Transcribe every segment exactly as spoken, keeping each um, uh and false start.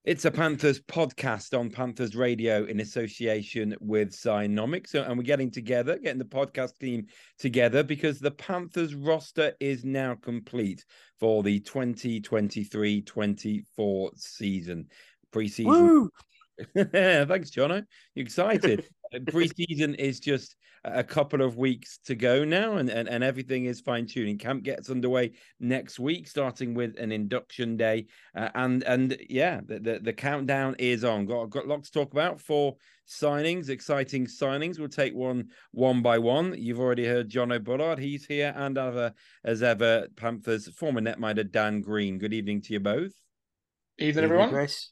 It's a Panthers podcast on Panthers Radio in association with Cynomics. So, and we're getting together, getting the podcast team together because the Panthers roster is now complete for the twenty twenty-three twenty-four season. Preseason. Woo! Thanks, Jono. You excited? Preseason is just a couple of weeks to go now, and, and, and everything is fine tuning. Camp gets underway next week, starting with an induction day, uh, and and yeah, the, the the countdown is on. Got got a lot to talk about for signings, exciting signings. We'll take one one by one. You've already heard Jono Bullard. He's here, and ever as ever, Panthers former netminder Dan Green. Good evening to you both. Evening, evening everyone. Chris.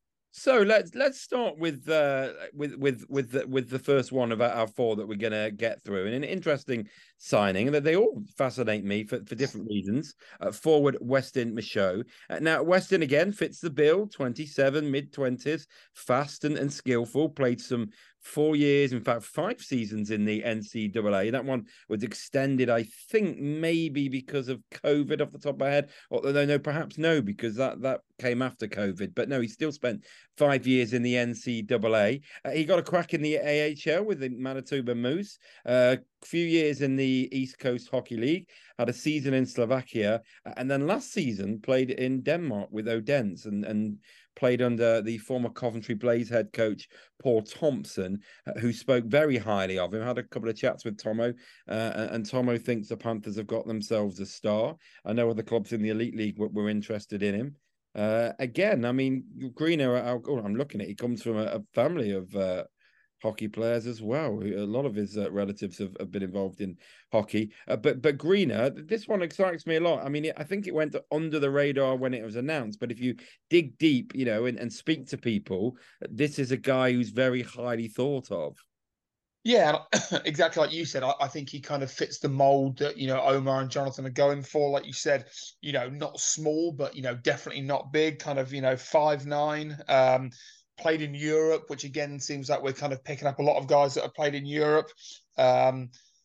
So let's let's start with uh, with with with the, with the first one of our, our four that we're going to get through, and an interesting signing that they all fascinate me for, for different reasons. Uh, forward Weston Michaud. Uh, now Weston again fits the bill. twenty-seven, mid twenties, fast and, and skillful. Played some four years, in fact, five seasons in the N C double A. That one was extended, I think, maybe because of COVID off the top of my head. Although, no, perhaps no, because that, that came after COVID. But no, he still spent five years in the N C double A. Uh, he got a crack in the A H L with the Manitoba Moose. A uh, few years in the East Coast Hockey League. Had a season in Slovakia. And then last season played in Denmark with Odense and, and played under the former Coventry Blaze head coach, Paul Thompson, uh, who spoke very highly of him. Had a couple of chats with Tomo, uh, and Tomo thinks the Panthers have got themselves a star. I know other clubs in the Elite League were, were interested in him. Uh, again, I mean, Greener, oh, I'm looking at it, he comes from a, a family of uh, hockey players as well. A lot of his uh, relatives have, have been involved in hockey. Uh, but but Greener, this one excites me a lot. I mean, I think it went under the radar when it was announced. But if you dig deep, you know, and, and speak to people, this is a guy who's very highly thought of. Yeah, exactly like you said. I, I think he kind of fits the mold that, you know, Omar and Jonathan are going for. Like you said, you know, not small, but, you know, definitely not big, kind of, you know, five nine. Um, played in Europe, which again seems like we're kind of picking up a lot of guys that have played in Europe. Um,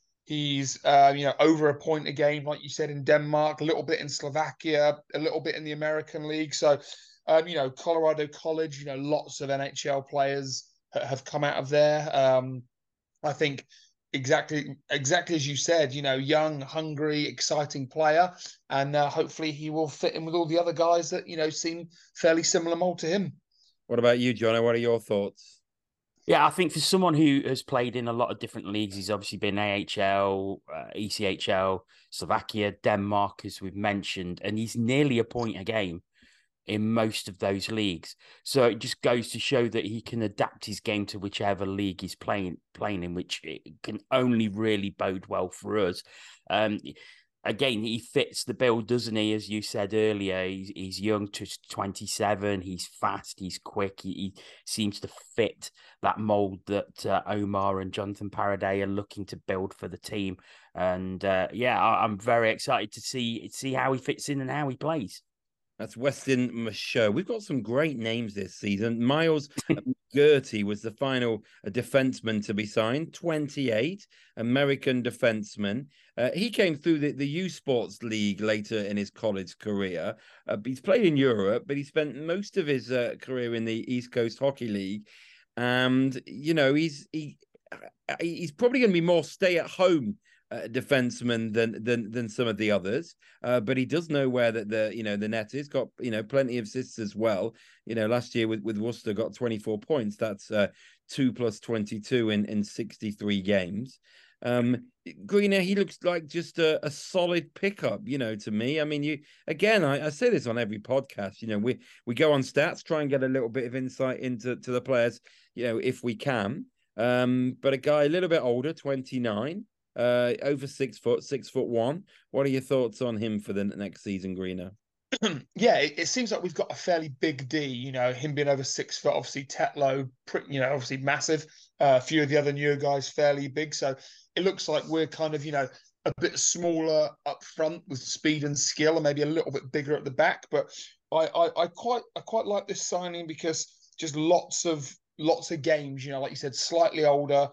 he's uh, you know, over a point a game, like you said, in Denmark, a little bit in Slovakia, a little bit in the American League. So, um, you know, Colorado College, you know, lots of N H L players have come out of there. Um, I think exactly exactly as you said, you know, young, hungry, exciting player, and uh, hopefully he will fit in with all the other guys that, you know, seem fairly similar mold to him. What about you, Jono? What are your thoughts? Yeah, I think for someone who has played in a lot of different leagues, he's obviously been A H L, uh, E C H L, Slovakia, Denmark, as we've mentioned, and he's nearly a point a game in most of those leagues. So it just goes to show that he can adapt his game to whichever league he's playing playing in, which it can only really bode well for us. Um, Again, he fits the bill, doesn't he? As you said earlier, he's, he's young to twenty-seven. He's fast. He's quick. He, he seems to fit that mold that uh, Omar and Jonathan Paraday are looking to build for the team. And uh, yeah, I, I'm very excited to see see how he fits in and how he plays. That's Weston Michaud. We've got some great names this season. Miles Gertie was the final defenseman to be signed, twenty-eight, American defenseman. Uh, he came through the, the U Sports League later in his college career. Uh, he's played in Europe, but he spent most of his uh, career in the East Coast Hockey League. And, you know, he's he he's probably going to be more stay-at-home Uh, defenseman than than than some of the others, uh, but he does know where that the you know the net is. Got you know plenty of assists as well. You know last year with with Worcester got twenty-four points. That's uh, two plus twenty-two in in sixty-three games. Um, Greener, he looks like just a, a solid pickup. You know, to me, I mean, you again, I, I say this on every podcast. You know, we we go on stats, try and get a little bit of insight into to the players. You know, if we can. Um, but a guy a little bit older, twenty-nine. Uh, over six foot, six foot one. What are your thoughts on him for the next season, Greener? Yeah, it, it seems like we've got a fairly big D. You know, him being over six foot, obviously Tetlow, you know, obviously massive. Uh, a few of the other newer guys fairly big. So it looks like we're kind of, you know, a bit smaller up front with speed and skill, and maybe a little bit bigger at the back. But I, I, I quite, I quite like this signing because just lots of, lots of games. You know, like you said, slightly older.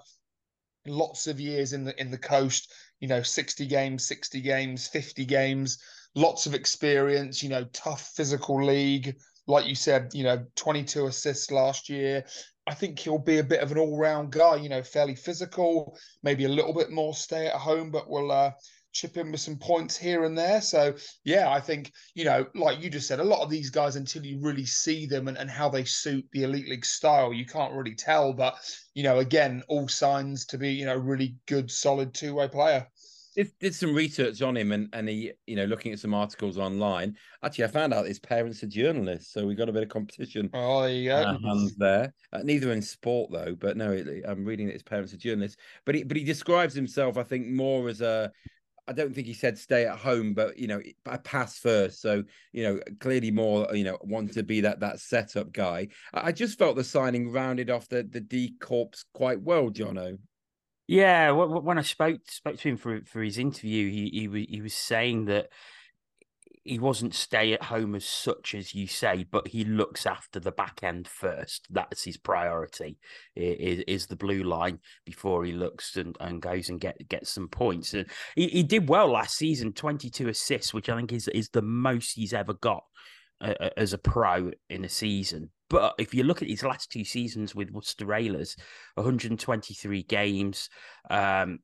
Lots of years in the in the coast, you know, sixty games, sixty games, fifty games, lots of experience, you know, tough physical league, like you said, you know, twenty-two assists last year. I think he'll be a bit of an all-round guy, you know, fairly physical, maybe a little bit more stay at home, but will uh, chip in with some points here and there. So, yeah, I think, you know, like you just said, a lot of these guys, until you really see them and, and how they suit the Elite League style, you can't really tell. But, you know, again, all signs to be, you know, really good, solid two-way player. Did, did some research on him, and, and he, you know, looking at some articles online. Actually, I found out his parents are journalists, so we got a bit of competition. Oh, there you go. Uh, hands there. Uh, neither in sport though, but no, I'm reading that his parents are journalists. But he, but he describes himself, I think, more as a. I don't think he said stay at home, but you know, a pass first. So you know, clearly more, you know, want to be that that setup guy. I, I just felt the signing rounded off the the D corps quite well, Jono. Yeah, when I spoke spoke to him for for his interview, he he was he was saying that he wasn't stay at home as such as you say, but he looks after the back end first. That's his priority, is, is the blue line before he looks and, and goes and get gets some points. And he, he did well last season, twenty-two assists, which I think is is the most he's ever got uh, as a pro in a season. But if you look at his last two seasons with Worcester Railers, one hundred twenty-three games, um,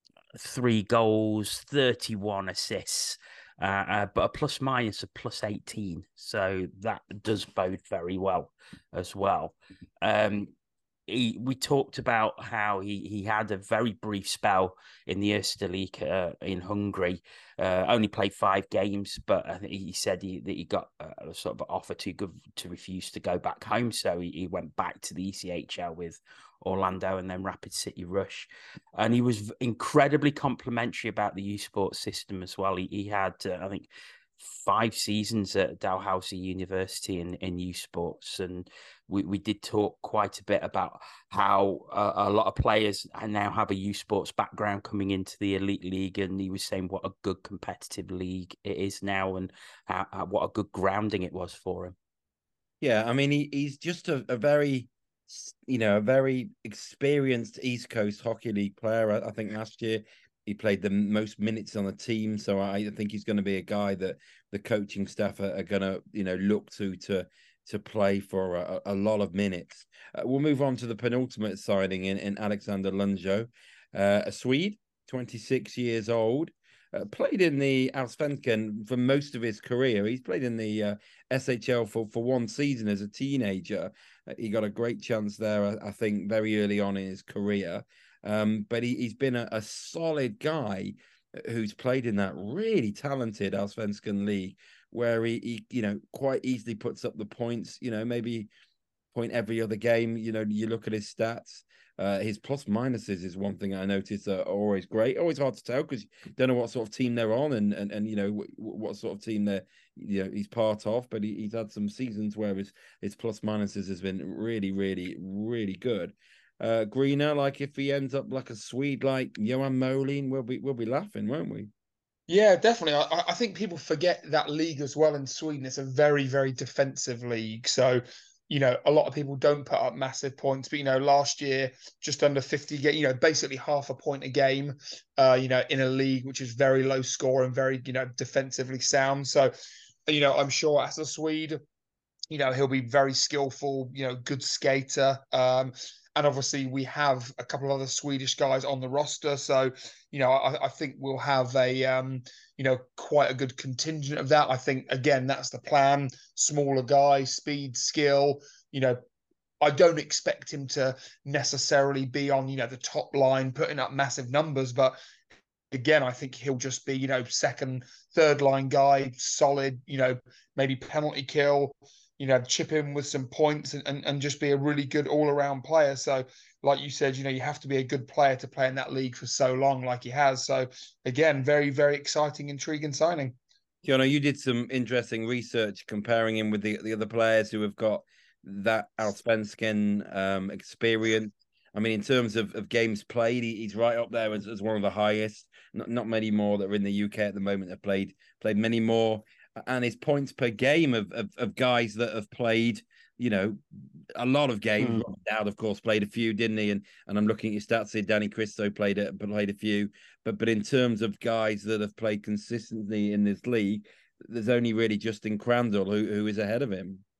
three goals, thirty-one assists. Uh, uh, but a plus minus of plus eighteen. So that does bode very well as well. Um, he, we talked about how he, he had a very brief spell in the Erste League uh, in Hungary. Uh, only played five games, but I think he said he, that he got a sort of offer to go, to refuse to go back home. So he, he went back to the E C H L with Orlando and then Rapid City Rush. And he was incredibly complimentary about the U Sports system as well. He, he had, uh, I think, five seasons at Dalhousie University in, in U Sports. And we, we did talk quite a bit about how uh, a lot of players now have a U Sports background coming into the Elite League. And he was saying what a good competitive league it is now and how, how, what a good grounding it was for him. Yeah, I mean, he, he's just a, a very... you know, a very experienced East Coast Hockey League player. I, I think last year he played the most minutes on the team, so I think he's going to be a guy that the coaching staff are, are going to, you know, look to to to play for a, a lot of minutes. Uh, we'll move on to the penultimate signing in, in Alexander Lundjo, uh, a Swede, twenty-six years old. Uh, played in the Allsvenskan for most of his career. He's played in the uh, S H L for, for one season as a teenager. Uh, he got a great chance there, I, I think, very early on in his career. Um, but he, he's been a, a solid guy who's played in that really talented Allsvenskan league where he, he, you know, quite easily puts up the points, you know, maybe point every other game. You know, you look at his stats. Uh, his plus minuses is one thing I noticed are always great. Always hard to tell because you don't know what sort of team they're on and and, and you know w- what sort of team they're you know he's part of. But he, he's had some seasons where his his plus minuses has been really, really, really good. Uh, Greener, like if he ends up like a Swede like Johan Molin, we'll be we'll be laughing, won't we? Yeah, definitely. I, I think people forget that league as well in Sweden. It's a very, very defensive league. So, you know, a lot of people don't put up massive points, but, you know, last year, just under fifty, you know, basically half a point a game, uh, you know, in a league, which is very low score and very, you know, defensively sound. So, you know, I'm sure as a Swede, you know, he'll be very skillful, you know, good skater. Um, and obviously we have a couple of other Swedish guys on the roster. So, you know, I, I think we'll have a, um, you know, quite a good contingent of that. I think, again, that's the plan. Smaller guy, speed, skill, you know, I don't expect him to necessarily be on, you know, the top line, putting up massive numbers, but again, I think he'll just be, you know, second, third line guy, solid, you know, maybe penalty kill, you know, chip in with some points and, and, and just be a really good all-around player. So, like you said, you know, you have to be a good player to play in that league for so long like he has. So, again, very, very exciting, intriguing signing. You know, you did some interesting research comparing him with the, the other players who have got that Allsvenskan um, experience. I mean, in terms of, of games played, he, he's right up there as, as one of the highest. Not, not many more that are in the U K at the moment have played played many more. And his points per game of, of, of guys that have played, you know, a lot of games. Mm. Robert Dowd, of course, played a few, didn't he? And and I'm looking at your stats here. Danny Christo played it, but played a few. But but in terms of guys that have played consistently in this league, there's only really Justin Crandall who who is ahead of him.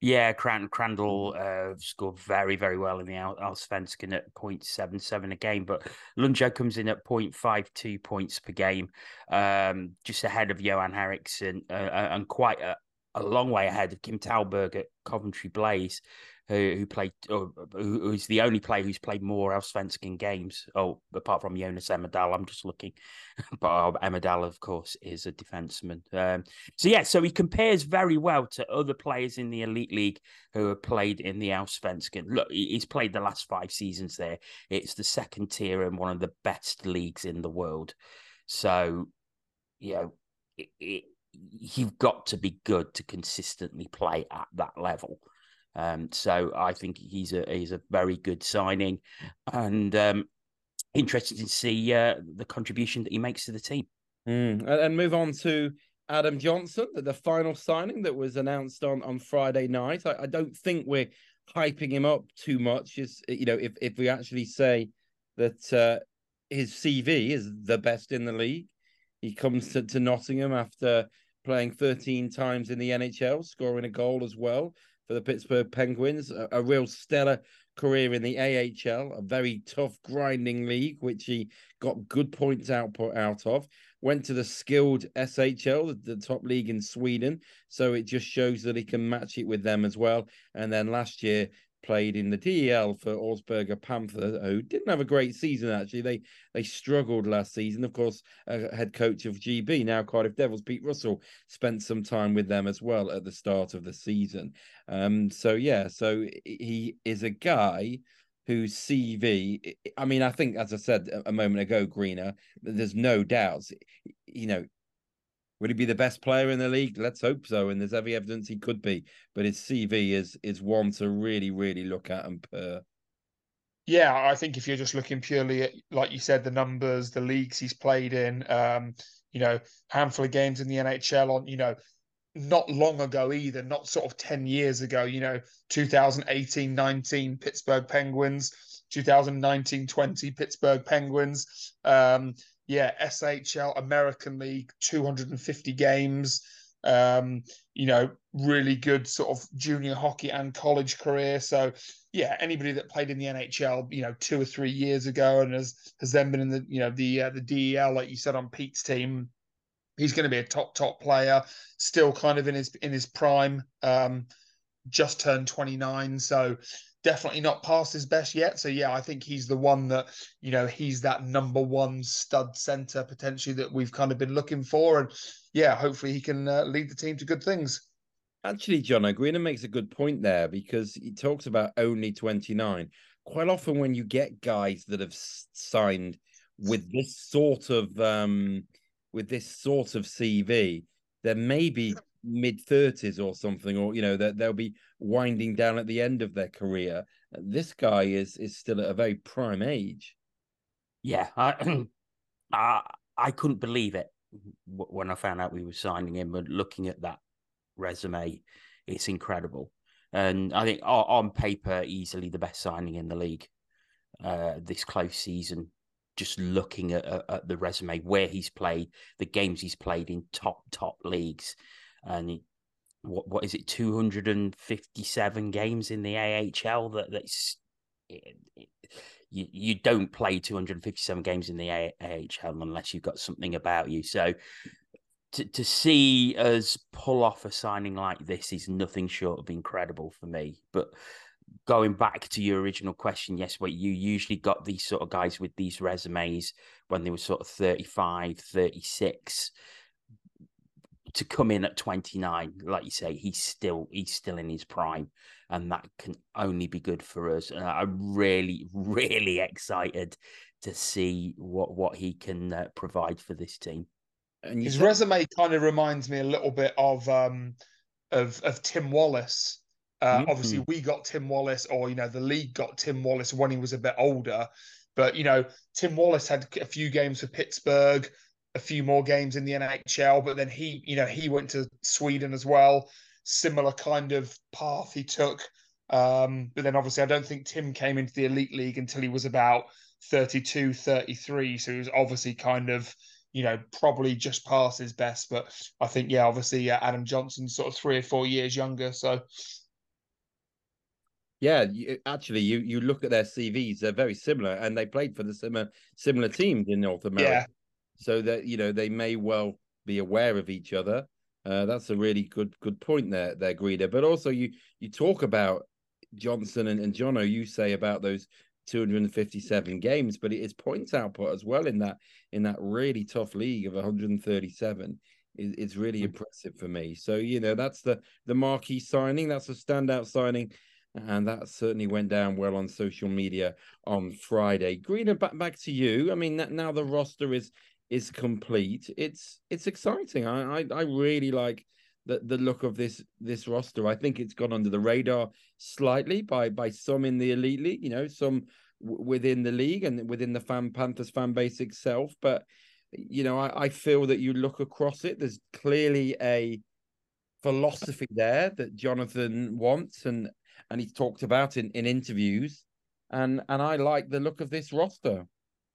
Yeah, Cran Crandall uh, scored very, very well in the Al Allsvenskan at point seven seven a game, but Lundjo comes in at point five two points per game, um, just ahead of Johan Eriksson uh, and quite a, a long way ahead of Kim Talberg at Coventry Blaze, who, who played, or, who, who's the only player who's played more Allsvenskan games. Oh, apart from Jonas Emmerdahl, I'm just looking. But uh, Emmerdahl, of course, is a defenseman. Um, so, yeah, so he compares very well to other players in the Elite League who have played in the Allsvenskan. Look, he's played the last five seasons there. It's the second tier and one of the best leagues in the world. So, you know, it, it, you've got to be good to consistently play at that level. Um, so I think he's a he's a very good signing, and um, interested to see uh, the contribution that he makes to the team. Mm. And move on to Adam Johnson, the final signing that was announced on, on Friday night. I, I don't think we're hyping him up too much. Just, you know, if, if we actually say that uh, his C V is the best in the league, he comes to, to Nottingham after playing thirteen times in the N H L, scoring a goal as well for the Pittsburgh Penguins, a, a real stellar career in the A H L, a very tough, grinding league, which he got good points output out of. Went to the skilled S H L, the, the top league in Sweden, so it just shows that he can match it with them as well. And then last year, played in the D E L for Augsburger Panther, who didn't have a great season, actually. They they struggled last season. Of course, uh, head coach of G B, now Cardiff Devils, Pete Russell, spent some time with them as well at the start of the season. Um, so, yeah, so he is a guy whose C V, I mean, I think, as I said a moment ago, Greener, there's no doubts, you know, would he be the best player in the league? Let's hope so. And there's every evidence he could be. But his C V is is one to really, really look at and purr. Yeah, I think if you're just looking purely at, like you said, the numbers, the leagues he's played in, um, you know, handful of games in the N H L on, you know, not long ago either, not sort of ten years ago, you know, two thousand eighteen nineteen Pittsburgh Penguins, two thousand nineteen twenty Pittsburgh Penguins. Um, yeah, S H L, American League, two hundred fifty games. Um, you know, really good sort of junior hockey and college career. So, yeah, anybody that played in the N H L, you know, two or three years ago and has has then been in the, you know, the uh, the D E L, like you said, on Pete's team, he's going to be a top top player, still kind of in his in his prime. Um, just turned twenty-nine, so definitely not past his best yet. So yeah, I think he's the one that, you know, he's that number one stud center potentially that we've kind of been looking for, and yeah, hopefully he can uh, lead the team to good things. Actually, John O'Greener makes a good point there, because he talks about only twenty-nine. Quite often when you get guys that have signed with this sort of um, with this sort of C V, there may be mid thirties or something, or you know that they'll be winding down at the end of their career. This guy is is still at a very prime age. Yeah, I I, I couldn't believe it when I found out we were signing him, and looking at that resume, it's incredible. And I think on paper, easily the best signing in the league uh, this close season. Just looking at, at the resume, where he's played, the games he's played in top top leagues, and he, what what is it, two hundred fifty-seven games in the A H L? That that's it, it, you you don't play two hundred fifty-seven games in the A H L unless you've got something about you. So to to see us pull off a signing like this is nothing short of incredible for me. But going back to your original question, yes, what you usually got these sort of guys with these resumes when they were sort of thirty-five, thirty-six, to come in at twenty-nine, like you say, he's still he's still in his prime, and that can only be good for us. And I'm really, really excited to see what what he can uh, provide for this team. And his said... resume kind of reminds me a little bit of um of of Tim Wallace. Uh, mm-hmm. Obviously, we got Tim Wallace, or, you know, the league got Tim Wallace when he was a bit older. But, you know, Tim Wallace had a few games for Pittsburgh, a few more games in the N H L. But then he, you know, he went to Sweden as well. Similar kind of path he took. Um, but then obviously, I don't think Tim came into the Elite League until he was about thirty-two, thirty-three. So he was obviously kind of, you know, probably just past his best. But I think, yeah, obviously, uh, Adam Johnson's sort of three or four years younger. So... Yeah, you, actually, you you look at their C Vs; they're very similar, and they played for the similar similar teams in North America. Yeah. So that you know they may well be aware of each other. Uh, that's a really good good point there, there, Greeder. But also, you you talk about Johnson and, and Jono. You say about those two hundred fifty-seven games, but it's points output as well in that in that really tough league of one hundred thirty-seven. Is it's really Mm. impressive for me. So you know that's the the marquee signing. That's a standout signing. And that certainly went down well on social media on Friday. Greener, back back to you. I mean, now the roster is is complete. It's it's exciting. I I, I really like the, the look of this this roster. I think it's gone under the radar slightly by by some in the elite league. You know, some w- within the league and within the fan Panthers fan base itself. But you know, I, I feel that you look across it. There's clearly a philosophy there that Jonathan wants and and he's talked about in, in interviews. And and I like the look of this roster.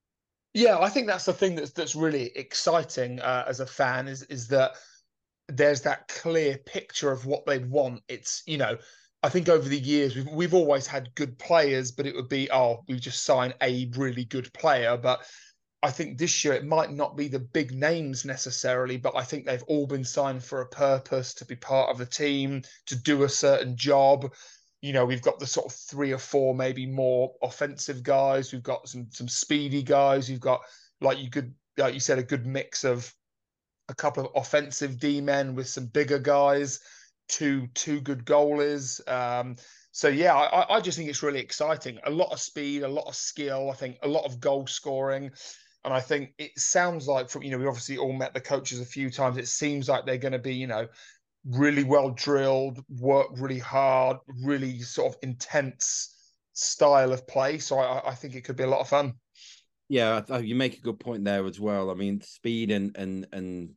Yeah, I think that's the thing that's that's really exciting uh, as a fan is is that there's that clear picture of what they want. It's, you know, I think over the years we've we've always had good players, but it would be, oh, we just sign a really good player. But I think this year it might not be the big names necessarily, but I think they've all been signed for a purpose, to be part of the team, to do a certain job. You know, we've got the sort of three or four, maybe more offensive guys. We've got some some speedy guys. We've got, like you could, like you said, a good mix of a couple of offensive D men with some bigger guys, two two good goalies. Um, so yeah, I, I just think it's really exciting. A lot of speed, a lot of skill. I think a lot of goal scoring. And I think it sounds like from, you know, we obviously all met the coaches a few times. It seems like they're going to be, you know, really well drilled, work really hard, really sort of intense style of play. So I, I think it could be a lot of fun. Yeah, you make a good point there as well. I mean, speed and and and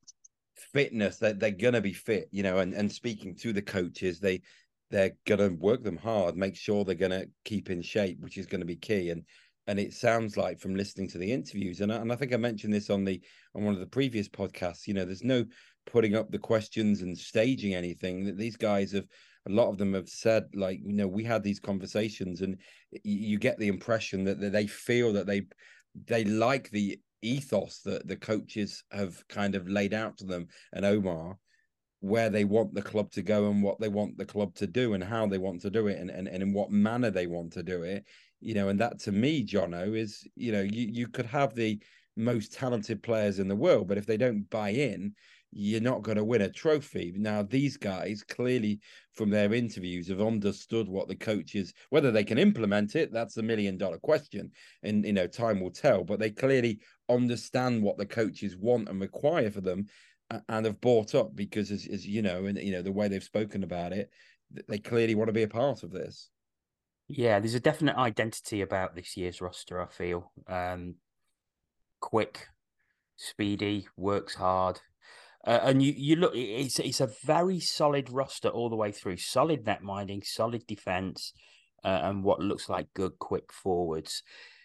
fitness, that they're, they're gonna be fit, you know, and, and speaking to the coaches, they they're gonna work them hard, make sure they're gonna keep in shape, which is gonna be key. And and it sounds like from listening to the interviews, and I, and I think I mentioned this on the on one of the previous podcasts, you know, there's no putting up the questions and staging anything. That these guys have, a lot of them have said, like, you know, we had these conversations, and you, you get the impression that, that they feel that they they like the ethos that the coaches have kind of laid out to them and Omar, where they want the club to go and what they want the club to do and how they want to do it and, and, and in what manner they want to do it. You know, and that to me, Jono, is, you know, you, you could have the most talented players in the world, but if they don't buy in, you're not going to win a trophy. Now, these guys clearly, from their interviews, have understood what the coaches, whether they can implement it, that's the million dollar question. And, you know, time will tell, but they clearly understand what the coaches want and require for them and have bought up because, as, as you know, and, you know, the way they've spoken about it, they clearly want to be a part of this. Yeah, there's a definite identity about this year's roster, I feel. Um, quick, speedy, works hard. Uh, and you, you look, it's it's a very solid roster all the way through. Solid net minding, solid defense, uh, and what looks like good, quick forwards.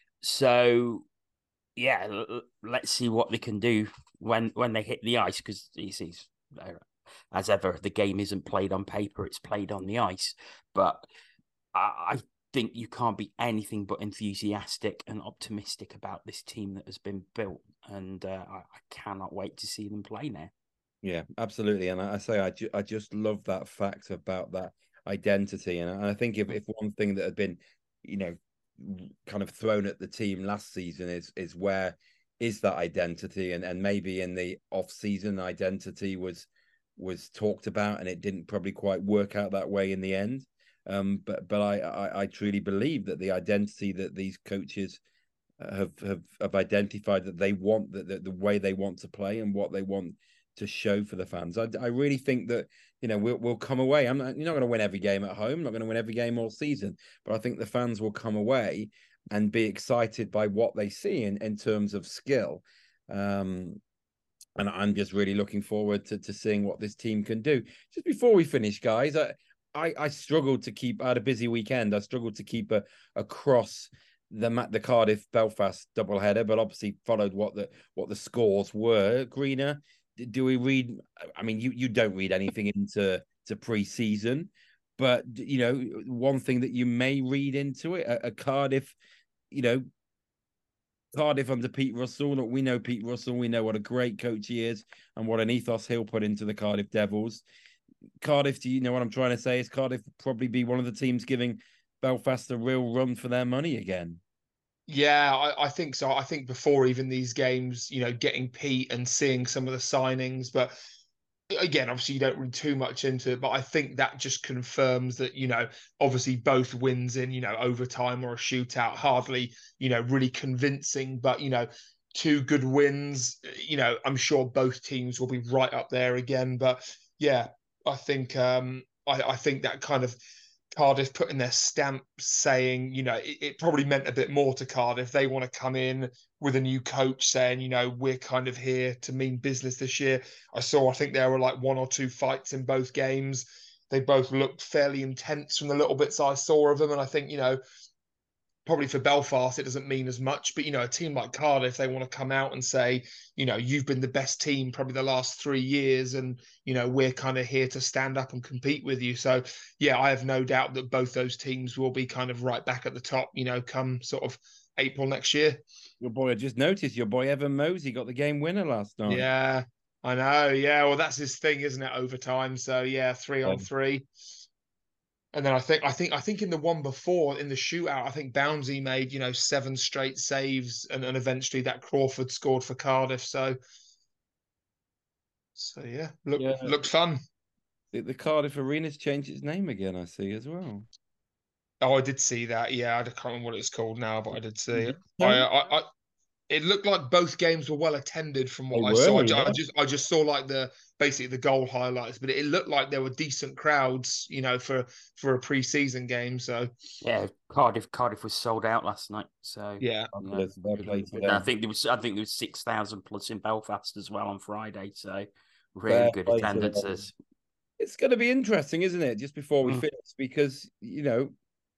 So, yeah, l- let's see what they can do when when they hit the ice, because it's, it's, as ever, the game isn't played on paper, it's played on the ice. But I, I think you can't be anything but enthusiastic and optimistic about this team that has been built. And uh, I, I cannot wait to see them play now. Yeah, absolutely. And I, I say I, ju- I just love that fact about that identity. And I, I think if, if one thing that had been, you know, kind of thrown at the team last season is is where is that identity, and and maybe in the off season identity was was talked about, and it didn't probably quite work out that way in the end. Um, but but I, I I truly believe that the identity that these coaches have have have identified, that they want, that the, the way they want to play and what they want to show for the fans. I, I really think that, you know, we'll, we'll come away. I'm not, you're not going to win every game at home, not going to win every game all season, but I think the fans will come away and be excited by what they see in, in terms of skill. Um, and I'm just really looking forward to, to seeing what this team can do. Just before we finish, guys, I, I, I struggled to keep, I had a busy weekend. I struggled to keep a, across the the Cardiff Belfast doubleheader, but obviously followed what the what the scores were. Greener, do we read? I mean, you you don't read anything into to pre-season, But, you know, one thing that you may read into it, a, a Cardiff, you know, Cardiff under Pete Russell. Look, we know Pete Russell. We know what a great coach he is and what an ethos he'll put into the Cardiff Devils. Cardiff, do you know what I'm trying to say? Is Cardiff probably be one of the teams giving Belfast a real run for their money again? Yeah, I, I think so. I think before even these games, you know, getting Pete and seeing some of the signings, but again, obviously you don't read too much into it, but I think that just confirms that, you know, obviously both wins in, you know, overtime or a shootout, hardly, you know, really convincing, but, you know, two good wins, you know, I'm sure both teams will be right up there again. But yeah, I think, um, I, I think that kind of Cardiff putting their stamp saying, you know, it, it probably meant a bit more to Cardiff. They want to come in with a new coach saying, you know, we're kind of here to mean business this year. I saw, I think there were like one or two fights in both games. They both looked fairly intense from the little bits I saw of them. And I think, you know, probably for Belfast, it doesn't mean as much, but, you know, a team like Cardiff, they want to come out and say, you know, you've been the best team probably the last three years. And, you know, we're kind of here to stand up and compete with you. So, yeah, I have no doubt that both those teams will be kind of right back at the top, you know, come sort of April next year. Your boy, I just noticed your boy Evan Mosey got the game winner last night. Yeah, I know. Yeah, well, that's his thing, isn't it? Overtime. So, yeah, three on three. And then I think I think I think in the one before in the shootout, I think Bouncy made, you know, seven straight saves, and, and eventually that Crawford scored for Cardiff. So so yeah, look Yeah. looked fun. The, the Cardiff Arena's changed its name again, I see as well. Oh, I did see that. Yeah, I can't remember what it's called now, but I did see it. No. I, I, I it looked like both games were well attended from what They I were, saw. I, yeah. I just I just saw like the basically the goal highlights, but it looked like there were decent crowds, you know, for for a pre-season game. So Yeah, Cardiff Cardiff was sold out last night. So yeah, you know, Fair play to and them. I think there was I think there was six thousand plus in Belfast as well on Friday. So really Fair good play to them. attendances. It's going to be interesting, isn't it? Just before we Mm. finish, because, you know,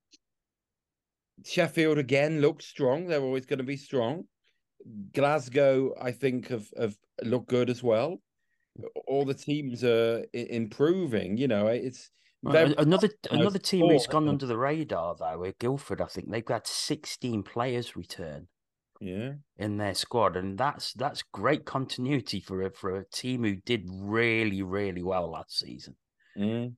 Sheffield again looks strong. They're always going to be strong. Glasgow, I think, have, have looked good as well. All the teams are i- improving. You know, it's very Another another team who's sport, gone isn't it? under the radar though, are Guildford. I think they've got sixteen players return Yeah. in their squad, and that's that's great continuity for a for a team who did really really well last season. Mm.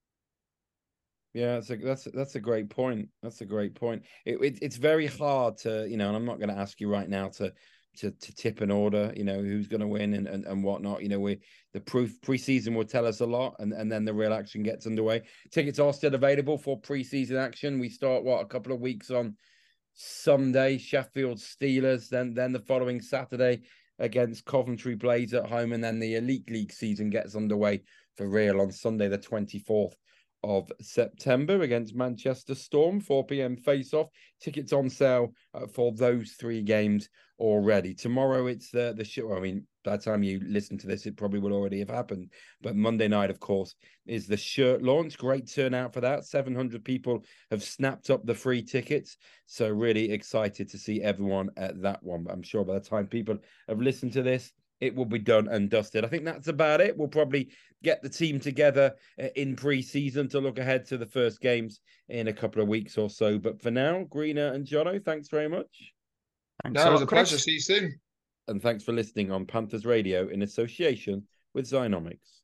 Yeah, that's a that's that's a great point. That's a great point. It, it it's very hard to, you know, and I'm not going to ask you right now to to to tip an order, you know, who's going to win and, and and whatnot. You know, we the proof preseason will tell us a lot, and and then the real action gets underway. Tickets are still available for preseason action. We start what a couple of weeks on Sunday, Sheffield Steelers, then then the following Saturday against Coventry Blades at home, and then the Elite League season gets underway for real on Sunday the twenty-fourth of September against Manchester Storm, four p.m. face-off. Tickets on sale uh, for those three games already. Tomorrow it's the the show. I mean, by the time you listen to this, it probably will already have happened. But Monday night, of course, is the shirt launch. Great turnout for that. seven hundred people have snapped up the free tickets. So really excited to see everyone at that one. But I'm sure by the time people have listened to this, it will be done and dusted. I think that's about it. We'll probably get the team together in pre-season to look ahead to the first games in a couple of weeks or so. But for now, Greener and Jono, thanks very much. Thanks no, a it was lot, a pleasure. Chris. See you soon. And thanks for listening on Panthers Radio in association with Zynomics.